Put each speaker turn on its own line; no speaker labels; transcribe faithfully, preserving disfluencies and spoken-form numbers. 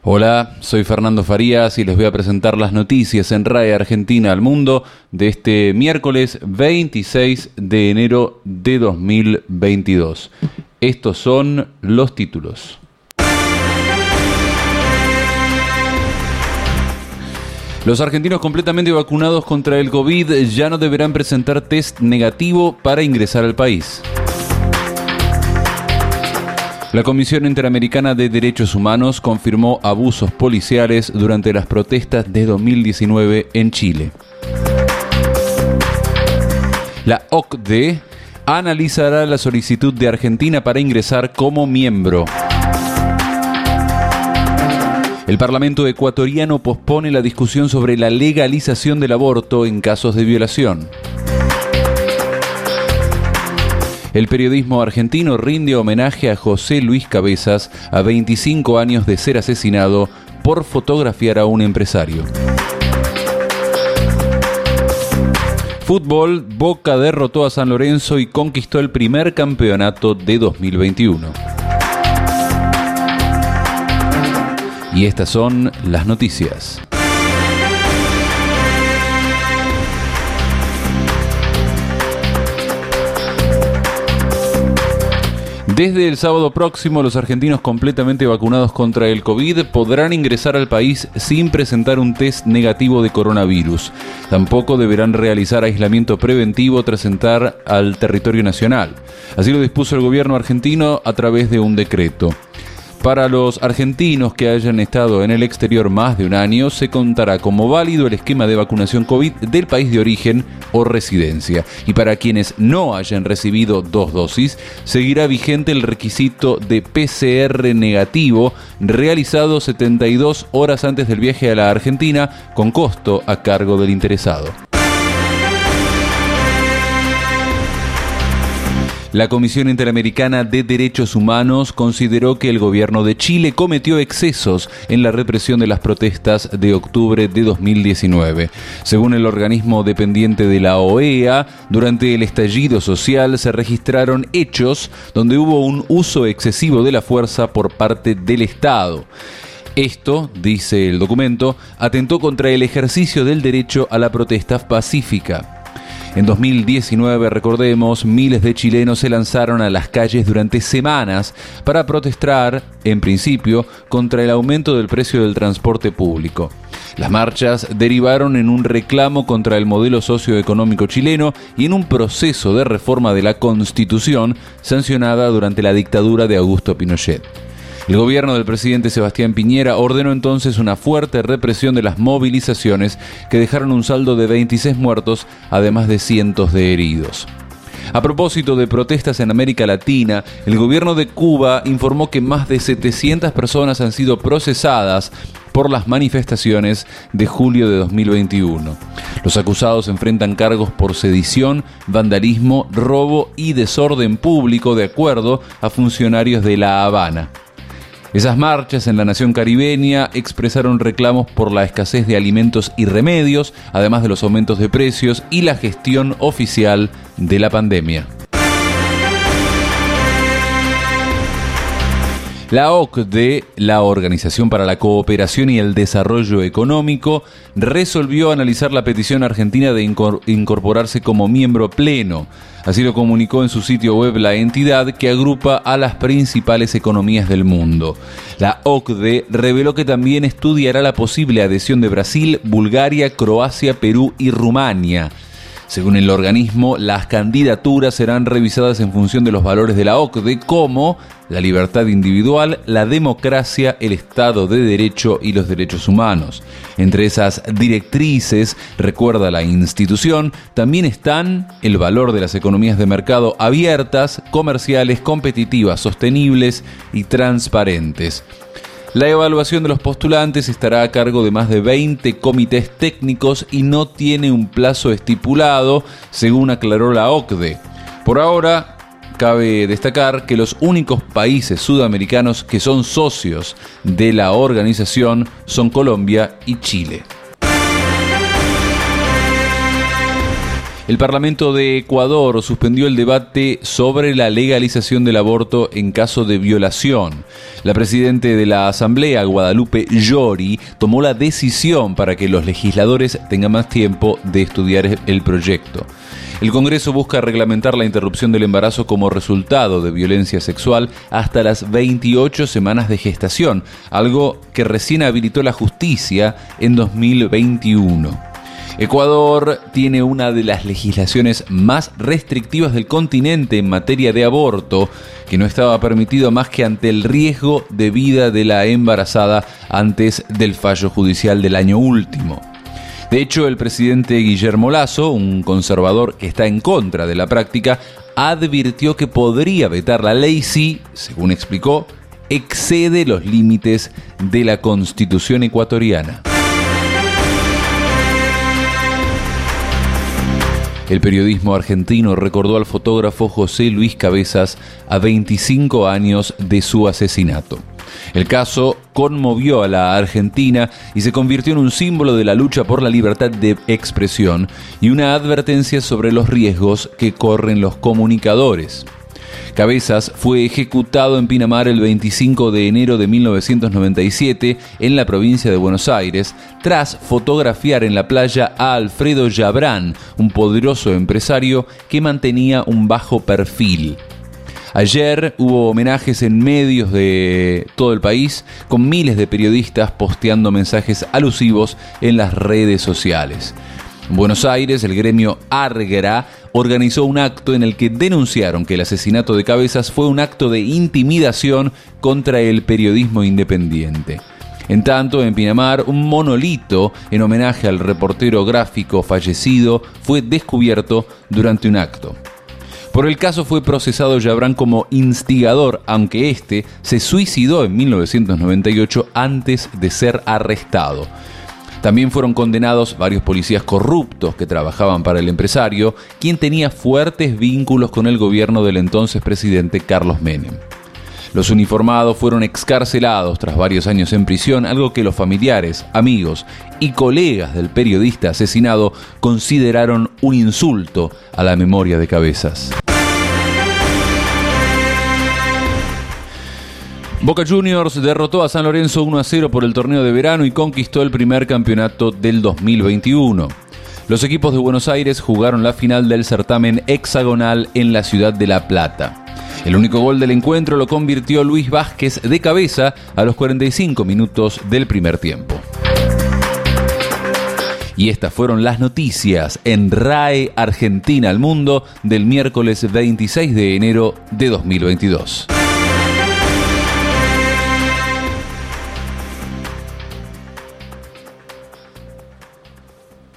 Hola, soy Fernando Farías y les voy a presentar las noticias en R A E Argentina al Mundo de este miércoles veintiséis de enero de dos mil veintidós. Estos son los títulos. Los argentinos completamente vacunados contra el COVID ya no deberán presentar test negativo para ingresar al país. La Comisión Interamericana de Derechos Humanos confirmó abusos policiales durante las protestas de dos mil diecinueve en Chile. La O C D E analizará la solicitud de Argentina para ingresar como miembro. El Parlamento ecuatoriano pospone la discusión sobre la legalización del aborto en casos de violación. El periodismo argentino rinde homenaje a José Luis Cabezas a veinticinco años de ser asesinado por fotografiar a un empresario. Fútbol, Boca derrotó a San Lorenzo y conquistó el primer campeonato de dos mil veintiuno. Y estas son las noticias. Desde el sábado próximo, los argentinos completamente vacunados contra el COVID podrán ingresar al país sin presentar un test negativo de coronavirus. Tampoco deberán realizar aislamiento preventivo tras entrar al territorio nacional. Así lo dispuso el gobierno argentino a través de un decreto. Para los argentinos que hayan estado en el exterior más de un año, se contará como válido el esquema de vacunación COVID del país de origen o residencia. Y para quienes no hayan recibido dos dosis, seguirá vigente el requisito de P C R negativo realizado setenta y dos horas antes del viaje a la Argentina, con costo a cargo del interesado. La Comisión Interamericana de Derechos Humanos consideró que el gobierno de Chile cometió excesos en la represión de las protestas de octubre de dos mil diecinueve. Según el organismo dependiente de la O E A, durante el estallido social se registraron hechos donde hubo un uso excesivo de la fuerza por parte del Estado. Esto, dice el documento, atentó contra el ejercicio del derecho a la protesta pacífica. En dos mil diecinueve, recordemos, miles de chilenos se lanzaron a las calles durante semanas para protestar, en principio, contra el aumento del precio del transporte público. Las marchas derivaron en un reclamo contra el modelo socioeconómico chileno y en un proceso de reforma de la Constitución sancionada durante la dictadura de Augusto Pinochet. El gobierno del presidente Sebastián Piñera ordenó entonces una fuerte represión de las movilizaciones que dejaron un saldo de veintiséis muertos, además de cientos de heridos. A propósito de protestas en América Latina, el gobierno de Cuba informó que más de setecientas personas han sido procesadas por las manifestaciones de julio de dos mil veintiuno. Los acusados enfrentan cargos por sedición, vandalismo, robo y desorden público, de acuerdo a funcionarios de La Habana. Esas marchas en la nación caribeña expresaron reclamos por la escasez de alimentos y remedios, además de los aumentos de precios y la gestión oficial de la pandemia. La O C D E, la Organización para la Cooperación y el Desarrollo Económico, resolvió analizar la petición argentina de incorporarse como miembro pleno. Así lo comunicó en su sitio web la entidad, que agrupa a las principales economías del mundo. La O C D E reveló que también estudiará la posible adhesión de Brasil, Bulgaria, Croacia, Perú y Rumania. Según el organismo, las candidaturas serán revisadas en función de los valores de la O C D E, como la libertad individual, la democracia, el Estado de Derecho y los derechos humanos. Entre esas directrices, recuerda la institución, también están el valor de las economías de mercado abiertas, comerciales, competitivas, sostenibles y transparentes. La evaluación de los postulantes estará a cargo de más de veinte comités técnicos y no tiene un plazo estipulado, según aclaró la O C D E. Por ahora, cabe destacar que los únicos países sudamericanos que son socios de la organización son Colombia y Chile. El Parlamento de Ecuador suspendió el debate sobre la legalización del aborto en caso de violación. La presidenta de la Asamblea, Guadalupe Llori, tomó la decisión para que los legisladores tengan más tiempo de estudiar el proyecto. El Congreso busca reglamentar la interrupción del embarazo como resultado de violencia sexual hasta las veintiocho semanas de gestación, algo que recién habilitó la justicia en dos mil veintiuno. Ecuador tiene una de las legislaciones más restrictivas del continente en materia de aborto, que no estaba permitido más que ante el riesgo de vida de la embarazada antes del fallo judicial del año último. De hecho, el presidente Guillermo Lasso, un conservador que está en contra de la práctica, advirtió que podría vetar la ley si, según explicó, excede los límites de la Constitución ecuatoriana. El periodismo argentino recordó al fotógrafo José Luis Cabezas a veinticinco años de su asesinato. El caso conmovió a la Argentina y se convirtió en un símbolo de la lucha por la libertad de expresión y una advertencia sobre los riesgos que corren los comunicadores. Cabezas fue ejecutado en Pinamar el veinticinco de enero de mil novecientos noventa y siete en la provincia de Buenos Aires, tras fotografiar en la playa a Alfredo Yabrán, un poderoso empresario que mantenía un bajo perfil. Ayer hubo homenajes en medios de todo el país, con miles de periodistas posteando mensajes alusivos en las redes sociales. En Buenos Aires, el gremio Argra organizó un acto en el que denunciaron que el asesinato de Cabezas fue un acto de intimidación contra el periodismo independiente. En tanto, en Pinamar, un monolito en homenaje al reportero gráfico fallecido fue descubierto durante un acto. Por el caso fue procesado Yabrán como instigador, aunque este se suicidó en mil novecientos noventa y ocho antes de ser arrestado. También fueron condenados varios policías corruptos que trabajaban para el empresario, quien tenía fuertes vínculos con el gobierno del entonces presidente Carlos Menem. Los uniformados fueron excarcelados tras varios años en prisión, algo que los familiares, amigos y colegas del periodista asesinado consideraron un insulto a la memoria de Cabezas. Boca Juniors derrotó a San Lorenzo uno a cero por el torneo de verano y conquistó el primer campeonato del dos mil veintiuno. Los equipos de Buenos Aires jugaron la final del certamen hexagonal en la ciudad de La Plata. El único gol del encuentro lo convirtió Luis Vázquez de cabeza a los cuarenta y cinco minutos del primer tiempo. Y estas fueron las noticias en R A E Argentina al Mundo del miércoles veintiséis de enero de dos mil veintidós.